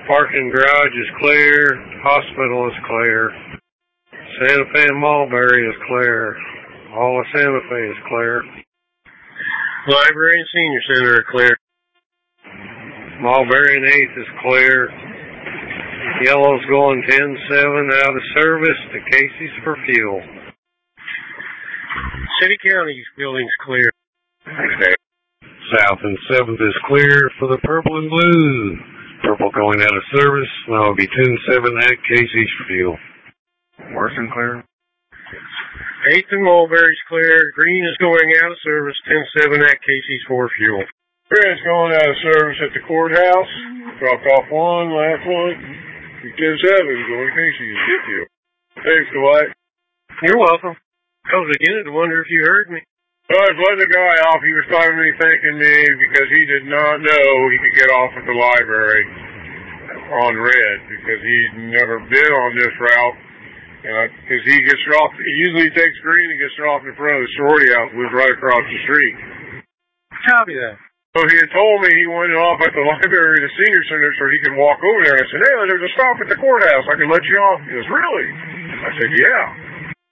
Parking garage is clear. Hospital is clear. Santa Fe and Mulberry is clear. All of Santa Fe is clear. Library and Senior Center are clear. Mulberry and 8th is clear. Yellow's going 10-7 out of service to Casey's for fuel. City County building's clear. Okay. South and 7th is clear for the Purple and Blue. Purple going out of service. Now it'll be 10-7 at Casey's for fuel. Worsen clear. 8th and Mulberry's clear. Green is going out of service. 10-7 at Casey's for fuel. Red's going out of service at the courthouse. Dropped off one, last one. 10-7 going to Casey's for fuel. Thanks, Dwight. You're welcome. I was beginning to wonder if you heard me. I was letting the guy off. He was finally thanking me because he did not know he could get off at the library on red because he'd never been on this route. Because he gets off, he usually takes green and gets off in front of the sorority house, lives right across the street. Copy that. So he had told me he went off at the library, the senior center, so he could walk over there. I said, hey, there's a stop at the courthouse. I can let you off. He goes, really? I said, yeah.